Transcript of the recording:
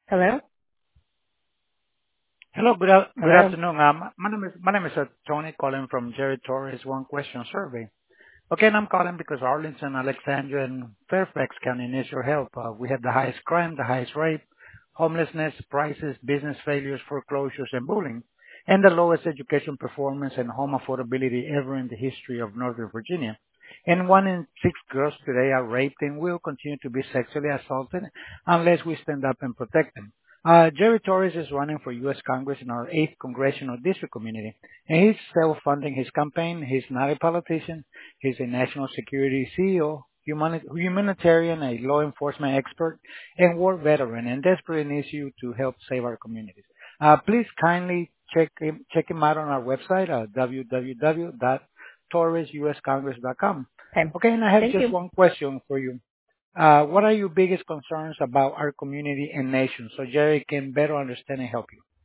Hello? Hello, good Hello? afternoon. My name is Tony calling from Jerry Torres One Question Survey. Okay, and I'm calling because Arlington, Alexandria, and Fairfax County needs your help. We have the highest crime, the highest rape, homelessness, prices, business failures, foreclosures, and bullying, and the lowest education performance and home affordability ever in the history of Northern Virginia. And 1 in 6 girls today are raped and will continue to be sexually assaulted unless we stand up and protect them. Jerry Torres is running for U.S. Congress in our 8th Congressional District community, and he's self-funding his campaign. He's not a politician. He's a national security CEO, humanitarian, a law enforcement expert, and war veteran, and desperately needs you to help save our communities. Please kindly check him out on our website, www.torresuscongress.com. Okay. Okay, and I have Thank just you. one question for you. What are your biggest concerns about our community and nation so Jerry can better understand and help you?